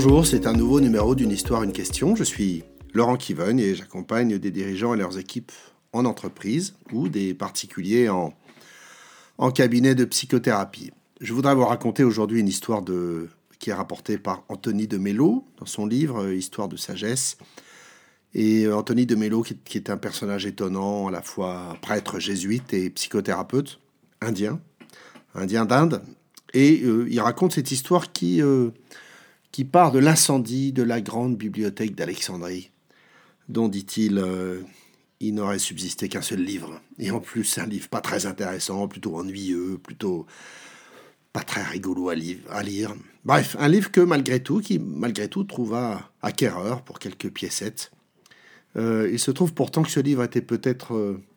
Bonjour, c'est un nouveau numéro d'une histoire, une question. Je suis Laurent Kivogne et j'accompagne des dirigeants et leurs équipes en entreprise ou des particuliers en cabinet de psychothérapie. Je voudrais vous raconter aujourd'hui une histoire qui est rapportée par Anthony de Mello dans son livre Histoire de sagesse. Et Anthony de Mello, qui est un personnage étonnant, à la fois prêtre jésuite et psychothérapeute, indien d'Inde. Et il raconte cette histoire qui part de l'incendie de la grande bibliothèque d'Alexandrie, dont, dit-il, il n'aurait subsisté qu'un seul livre. Et en plus, un livre pas très intéressant, plutôt ennuyeux, plutôt pas très rigolo à lire. Bref, un livre qui malgré tout trouva acquéreur pour quelques piécettes. Il se trouve pourtant que ce livre était peut-être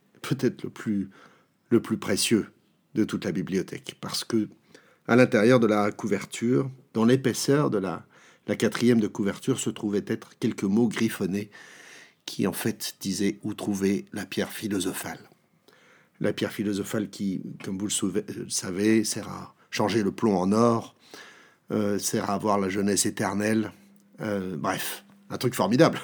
le plus précieux de toute la bibliothèque, parce que à l'intérieur de la couverture, dans l'épaisseur de la quatrième de couverture, se trouvaient être quelques mots griffonnés qui en fait disaient où trouver la pierre philosophale. La pierre philosophale qui, comme vous le savez, sert à changer le plomb en or, sert à avoir la jeunesse éternelle. Bref, un truc formidable.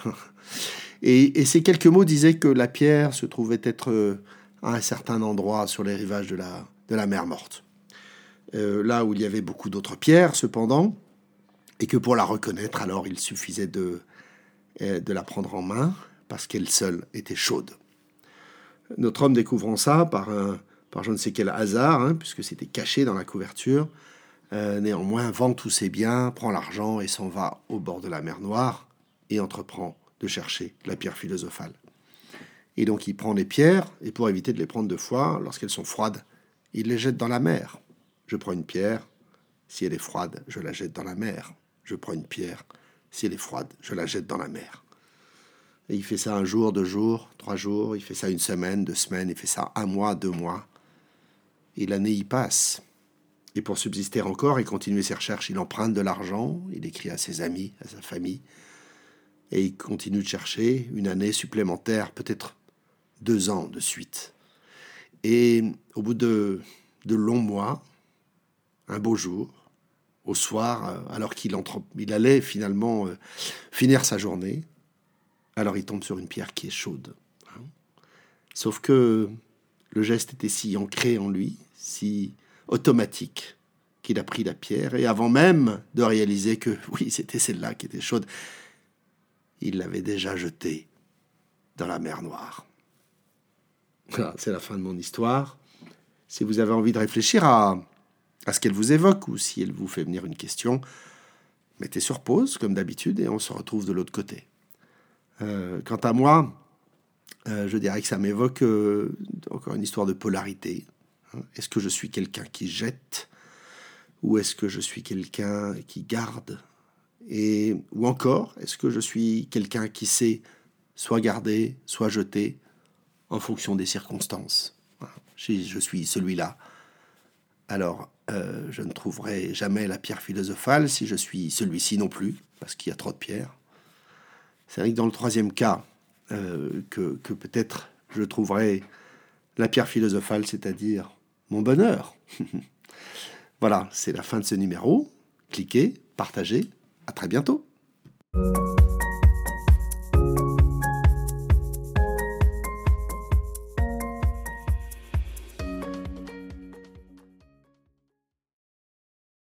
Et ces quelques mots disaient que la pierre se trouvait être à un certain endroit sur les rivages de la mer Morte. Là où il y avait beaucoup d'autres pierres, cependant, et que pour la reconnaître, alors il suffisait de la prendre en main, parce qu'elle seule était chaude. Notre homme, découvrant ça par je ne sais quel hasard, puisque c'était caché dans la couverture, néanmoins vend tous ses biens, prend l'argent et s'en va au bord de la mer Noire et entreprend de chercher la pierre philosophale. Et donc il prend les pierres, et pour éviter de les prendre deux fois, lorsqu'elles sont froides, il les jette dans la mer. Je prends une pierre, si elle est froide, je la jette dans la mer. Je prends une pierre, si elle est froide, je la jette dans la mer. Et il fait ça un jour, 2 jours, 3 jours, il fait ça une semaine, 2 semaines, il fait ça 1 mois, 2 mois. Et l'année y passe. Et pour subsister encore et continuer ses recherches, il emprunte de l'argent, il écrit à ses amis, à sa famille, et il continue de chercher une année supplémentaire, peut-être 2 ans de suite. Et au bout de longs mois, un beau jour, au soir, alors qu'il allait finalement finir sa journée, alors il tombe sur une pierre qui est chaude. Sauf que le geste était si ancré en lui, si automatique, qu'il a pris la pierre, et avant même de réaliser que oui, c'était celle-là qui était chaude, il l'avait déjà jetée dans la mer Noire. Voilà, c'est la fin de mon histoire. Si vous avez envie de réfléchir à ce qu'elle vous évoque, ou si elle vous fait venir une question, mettez sur pause, comme d'habitude, et on se retrouve de l'autre côté. Quant à moi, je dirais que ça m'évoque encore une histoire de polarité. Est-ce que je suis quelqu'un qui jette, ou est-ce que je suis quelqu'un qui garde, ou encore, est-ce que je suis quelqu'un qui sait soit garder, soit jeter, en fonction des circonstances. Si je suis celui-là, alors je ne trouverai jamais la pierre philosophale. Si je suis celui-ci non plus, parce qu'il y a trop de pierres. C'est vrai que dans le troisième cas, que peut-être je trouverai la pierre philosophale, c'est-à-dire mon bonheur. Voilà, c'est la fin de ce numéro. Cliquez, partagez, à très bientôt.